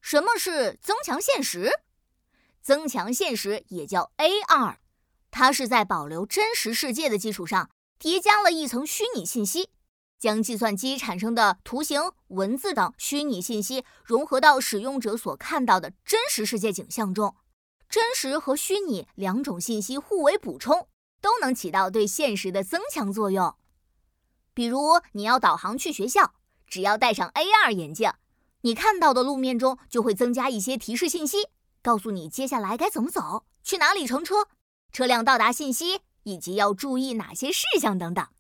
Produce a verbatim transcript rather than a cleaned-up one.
什么是增强现实？增强现实也叫 A R， 它是在保留真实世界的基础上，叠加了一层虚拟信息，将计算机产生的图形、文字等虚拟信息融合到使用者所看到的真实世界景象中。真实和虚拟两种信息互为补充，都能起到对现实的增强作用。比如你要导航去学校，只要戴上 A R 眼镜，你看到的路面中就会增加一些提示信息，告诉你接下来该怎么走，去哪里乘车，车辆到达信息，以及要注意哪些事项等等。